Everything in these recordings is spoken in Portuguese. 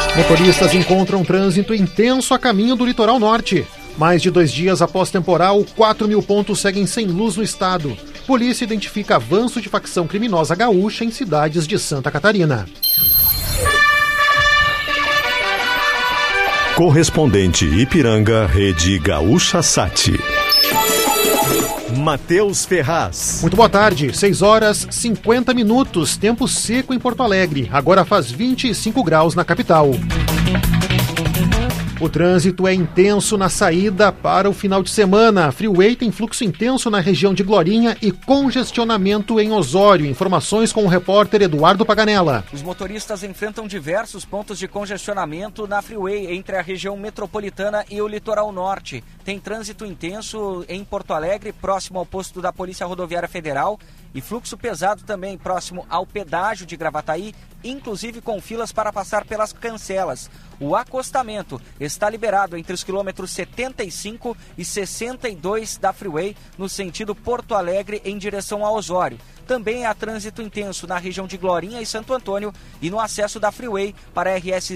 Motoristas encontram trânsito intenso a caminho do litoral norte. Mais de 2 dias após temporal, 4.000 pontos seguem sem luz no estado. Polícia identifica avanço de facção criminosa gaúcha em cidades de Santa Catarina. Correspondente Ipiranga, Rede Gaúcha Sat. Matheus Ferraz. Muito boa tarde, 6h50, tempo seco em Porto Alegre. Agora faz 25 graus na capital. O trânsito é intenso na saída para o final de semana. A Freeway tem fluxo intenso na região de Glorinha e congestionamento em Osório. Informações com o repórter Eduardo Paganella. Os motoristas enfrentam diversos pontos de congestionamento na Freeway entre a região metropolitana e o litoral norte. Tem trânsito intenso em Porto Alegre, próximo ao posto da Polícia Rodoviária Federal, e fluxo pesado também próximo ao pedágio de Gravataí, inclusive com filas para passar pelas cancelas. O acostamento está liberado entre os quilômetros 75 e 62 da Freeway, no sentido Porto Alegre em direção a Osório. Também há trânsito intenso na região de Glorinha e Santo Antônio e no acesso da Freeway para a RS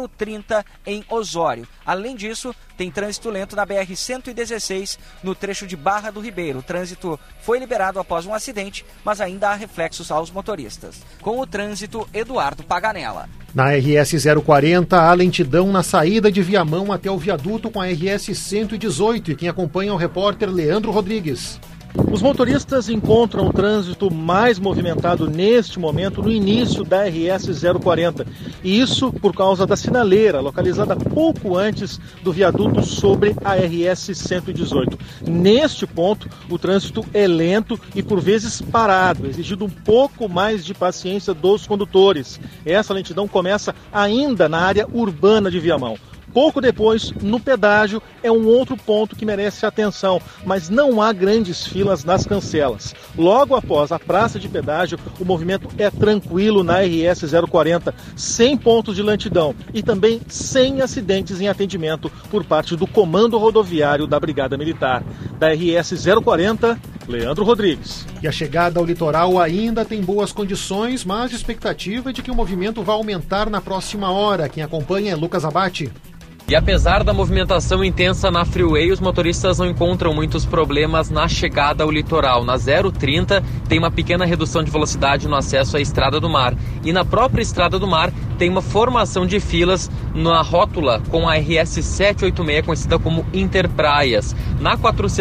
030 em Osório. Além disso, tem trânsito lento na BR-116 no trecho de Barra do Ribeiro. O trânsito foi liberado após um acidente, mas ainda há reflexos aos motoristas. Com o trânsito, Eduardo Paganella. Na RS 040, há lentidão na saída de Viamão até o viaduto com a RS 118. E quem acompanha é o repórter Leandro Rodrigues. Os motoristas encontram o trânsito mais movimentado neste momento no início da RS 040. E isso por causa da sinaleira, localizada pouco antes do viaduto sobre a RS 118. Neste ponto, o trânsito é lento e por vezes parado, exigindo um pouco mais de paciência dos condutores. Essa lentidão começa ainda na área urbana de Viamão. Pouco depois, no pedágio, é um outro ponto que merece atenção, mas não há grandes filas nas cancelas. Logo após a praça de pedágio, o movimento é tranquilo na RS 040, sem pontos de lentidão e também sem acidentes em atendimento por parte do Comando Rodoviário da Brigada Militar. Da RS 040, Leandro Rodrigues. E a chegada ao litoral ainda tem boas condições, mas a expectativa é de que o movimento vá aumentar na próxima hora. Quem acompanha é Lucas Abate. E apesar da movimentação intensa na Freeway, os motoristas não encontram muitos problemas na chegada ao litoral. Na 030 tem uma pequena redução de velocidade no acesso à Estrada do Mar. E na própria Estrada do Mar tem uma formação de filas na rótula com a RS 786, conhecida como Interpraias. Na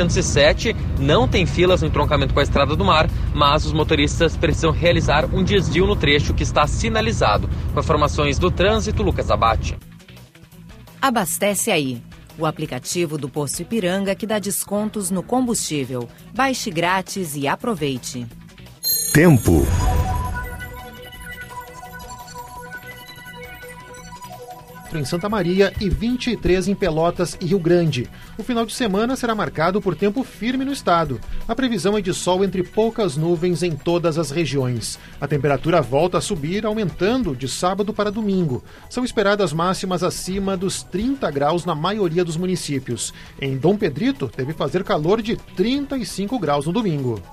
407 não tem filas no entroncamento com a Estrada do Mar, mas os motoristas precisam realizar um desvio no trecho que está sinalizado. Com informações do trânsito, Lucas Abate. Abastece Aí, o aplicativo do Posto Ipiranga que dá descontos no combustível. Baixe grátis e aproveite. Tempo. Em Santa Maria e 23 em Pelotas e Rio Grande. O final de semana será marcado por tempo firme no estado. A previsão é de sol entre poucas nuvens em todas as regiões. A temperatura volta a subir, aumentando de sábado para domingo. São esperadas máximas acima dos 30 graus na maioria dos municípios. Em Dom Pedrito, deve fazer calor de 35 graus no domingo.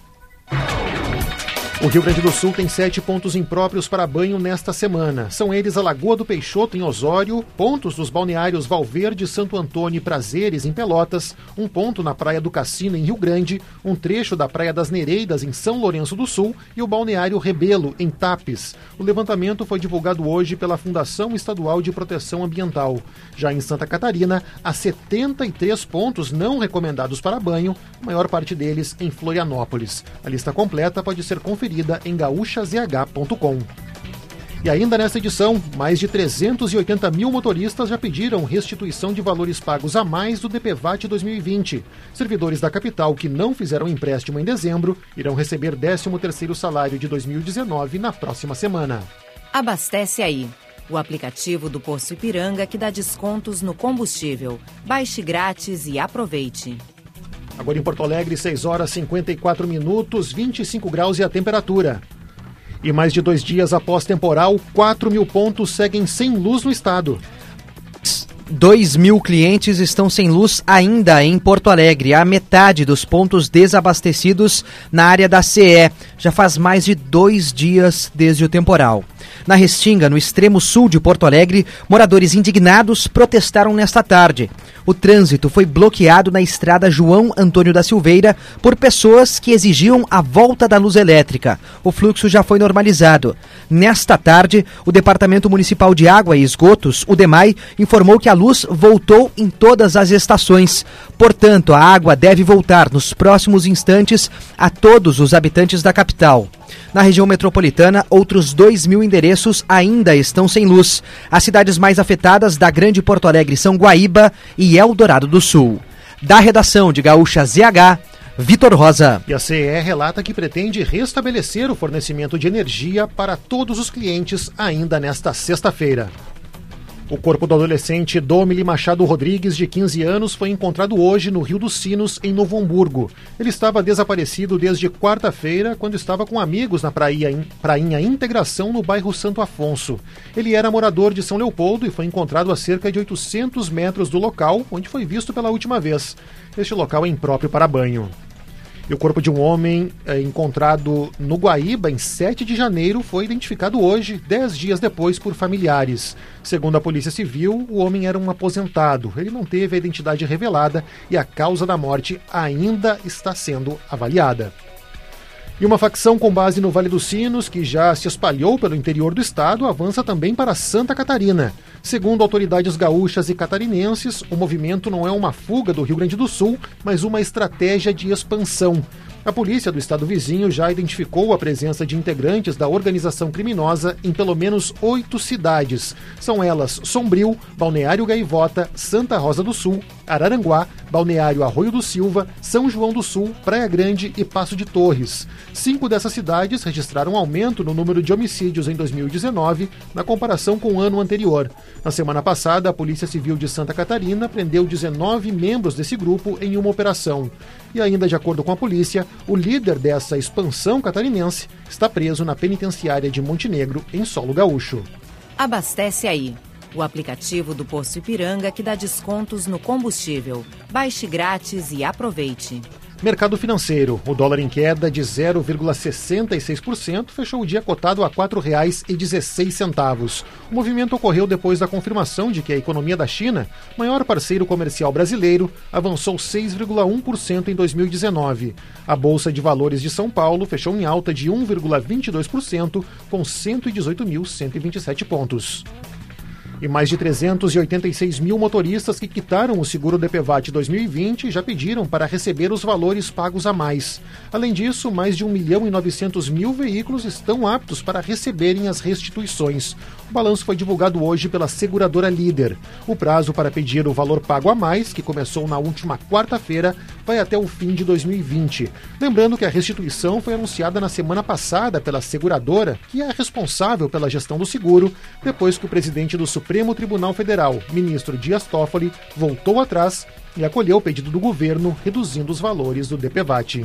O Rio Grande do Sul tem 7 pontos impróprios para banho nesta semana. São eles a Lagoa do Peixoto, em Osório, pontos dos balneários Valverde, Santo Antônio e Prazeres, em Pelotas, um ponto na Praia do Cassino, em Rio Grande, um trecho da Praia das Nereidas, em São Lourenço do Sul, e o balneário Rebelo, em Tapes. O levantamento foi divulgado hoje pela Fundação Estadual de Proteção Ambiental. Já em Santa Catarina, há 73 pontos não recomendados para banho, a maior parte deles em Florianópolis. A lista completa pode ser conferida em gaúchazh.com. E ainda nesta edição, mais de 380 mil motoristas já pediram restituição de valores pagos a mais do DPVAT 2020. Servidores da capital que não fizeram empréstimo em dezembro irão receber 13º salário de 2019 na próxima semana. Abastece Aí, o aplicativo do Posto Ipiranga que dá descontos no combustível. Baixe grátis e aproveite. Agora em Porto Alegre, 6h54, 25 graus e a temperatura. E mais de 2 dias após temporal, 4.000 pontos seguem sem luz no estado. 2.000 clientes estão sem luz ainda em Porto Alegre, a metade dos pontos desabastecidos na área da CE. Já faz mais de 2 dias desde o temporal. Na Restinga, no extremo sul de Porto Alegre, moradores indignados protestaram nesta tarde. O trânsito foi bloqueado na estrada João Antônio da Silveira por pessoas que exigiam a volta da luz elétrica. O fluxo já foi normalizado. Nesta tarde, o Departamento Municipal de Água e Esgotos, o DEMAI, informou que a luz voltou em todas as estações. Portanto, a água deve voltar nos próximos instantes a todos os habitantes da capital. Na região metropolitana, outros 2.000 endereços ainda estão sem luz. As cidades mais afetadas da Grande Porto Alegre são Guaíba e Eldorado do Sul. Da redação de Gaúcha ZH, Vitor Rosa. E a CE relata que pretende restabelecer o fornecimento de energia para todos os clientes ainda nesta sexta-feira. O corpo do adolescente Domili Machado Rodrigues, de 15 anos, foi encontrado hoje no Rio dos Sinos, em Novo Hamburgo. Ele estava desaparecido desde quarta-feira, quando estava com amigos na prainha Integração, no bairro Santo Afonso. Ele era morador de São Leopoldo e foi encontrado a cerca de 800 metros do local onde foi visto pela última vez. Este local é impróprio para banho. E o corpo de um homem encontrado no Guaíba, em 7 de janeiro, foi identificado hoje, 10 dias depois, por familiares. Segundo a Polícia Civil, o homem era um aposentado. Ele não teve a identidade revelada e a causa da morte ainda está sendo avaliada. E uma facção com base no Vale dos Sinos, que já se espalhou pelo interior do estado, avança também para Santa Catarina. Segundo autoridades gaúchas e catarinenses, o movimento não é uma fuga do Rio Grande do Sul, mas uma estratégia de expansão. A polícia do estado vizinho já identificou a presença de integrantes da organização criminosa em pelo menos 8 cidades. São elas Sombrio, Balneário Gaivota, Santa Rosa do Sul, Araranguá, Balneário Arroio do Silva, São João do Sul, Praia Grande e Passo de Torres. 5 dessas cidades registraram aumento no número de homicídios em 2019, na comparação com o ano anterior. Na semana passada, a Polícia Civil de Santa Catarina prendeu 19 membros desse grupo em uma operação. E ainda de acordo com a polícia, o líder dessa expansão catarinense está preso na penitenciária de Montenegro, em solo gaúcho. Abastece aí. O aplicativo do Posto Ipiranga que dá descontos no combustível. Baixe grátis e aproveite. Mercado financeiro. O dólar em queda de 0,66% fechou o dia cotado a R$ 4,16. O movimento ocorreu depois da confirmação de que a economia da China, maior parceiro comercial brasileiro, avançou 6,1% em 2019. A Bolsa de Valores de São Paulo fechou em alta de 1,22%, com 118.127 pontos. E mais de 386 mil motoristas que quitaram o seguro DPVAT 2020 já pediram para receber os valores pagos a mais. Além disso, mais de 1.900.000 veículos estão aptos para receberem as restituições. O balanço foi divulgado hoje pela seguradora Líder. O prazo para pedir o valor pago a mais, que começou na última quarta-feira, vai até o fim de 2020. Lembrando que a restituição foi anunciada na semana passada pela seguradora, que é responsável pela gestão do seguro, depois que o presidente do Supremo Tribunal Federal, ministro Dias Toffoli, voltou atrás e acolheu o pedido do governo, reduzindo os valores do DPVAT.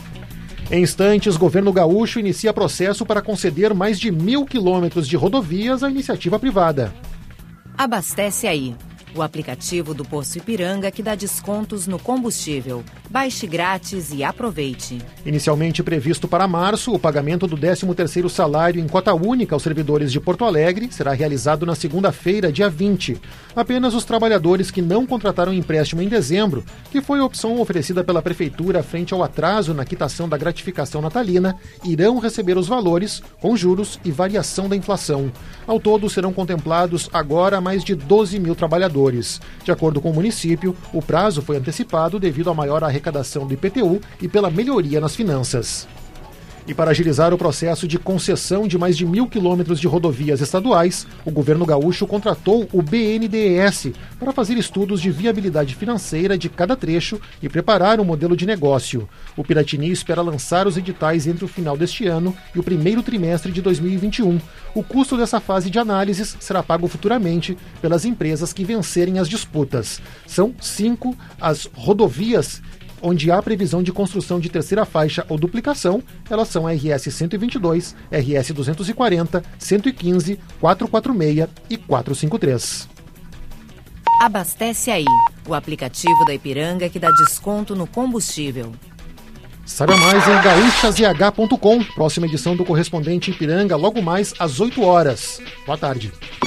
Em instantes, o governo gaúcho inicia processo para conceder mais de 1.000 quilômetros de rodovias à iniciativa privada. Abastece aí. O aplicativo do Posto Ipiranga que dá descontos no combustível. Baixe grátis e aproveite. Inicialmente previsto para março, o pagamento do 13º salário em cota única aos servidores de Porto Alegre será realizado na segunda-feira, dia 20. Apenas os trabalhadores que não contrataram empréstimo em dezembro, que foi a opção oferecida pela Prefeitura frente ao atraso na quitação da gratificação natalina, irão receber os valores, com juros e variação da inflação. Ao todo, serão contemplados agora mais de 12 mil trabalhadores. De acordo com o município, o prazo foi antecipado devido à maior arrecadação do IPTU e pela melhoria nas finanças. E para agilizar o processo de concessão de mais de 1.000 quilômetros de rodovias estaduais, o governo gaúcho contratou o BNDES para fazer estudos de viabilidade financeira de cada trecho e preparar um modelo de negócio. O Piratini espera lançar os editais entre o final deste ano e o primeiro trimestre de 2021. O custo dessa fase de análises será pago futuramente pelas empresas que vencerem as disputas. São 5 as rodovias onde há previsão de construção de terceira faixa ou duplicação. Elas são a RS 122, RS 240, 115, 446 e 453. Abastece aí, o aplicativo da Ipiranga que dá desconto no combustível. Saiba mais em gaúchazh.com. Próxima edição do Correspondente Ipiranga, logo mais às 8 horas. Boa tarde.